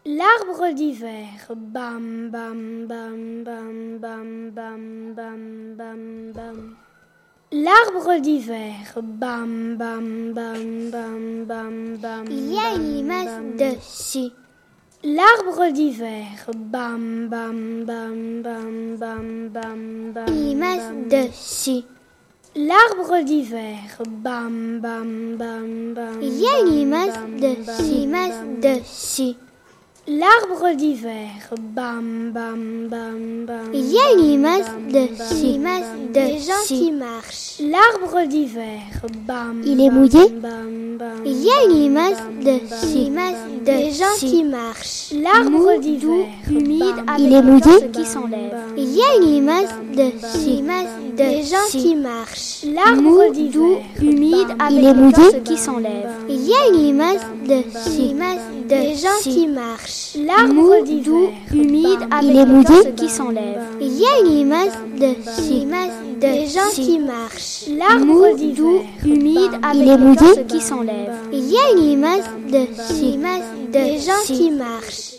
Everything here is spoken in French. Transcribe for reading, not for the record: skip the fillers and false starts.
L'arbre d'hiver, bam bam bam bam bam bam bam bam bam. L'arbre d'hiver, bam bam bam bam bam bam. Il y a une limace dessus. L'arbre d'hiver, bam bam bam bam bam bam bam. Une limace dessus. L'arbre d'hiver, bam bam bam bam. Il y a une limace dessus. L'arbre d'hiver, bam bam bam bam. Il y a une limace dessus. Des gens qui marchent. L'arbre d'hiver, bam. Il est mouillé. Bam bam. Il y a une limace dessus. Des gens qui marchent. L'arbre d'hiver, humide, il est mouillé. ceux qui s'enlèvent. Il y a une limace dessus. Des gens qui marchent. L'arbre d'hiver, humide, il est mouillé. Ceux qui s'enlèvent. Il y a une limace dessus. Des gens qui marchent. L'arbre d'hiver, humide, il est mouillé. Ceux qui s'enlèvent. Il y a une limace dessus. Des gens qui marchent. L'arbre d'hiver, humide, il est mouillé. Ceux qui s'enlèvent. Il y a une limace dessus. Des gens qui marchent.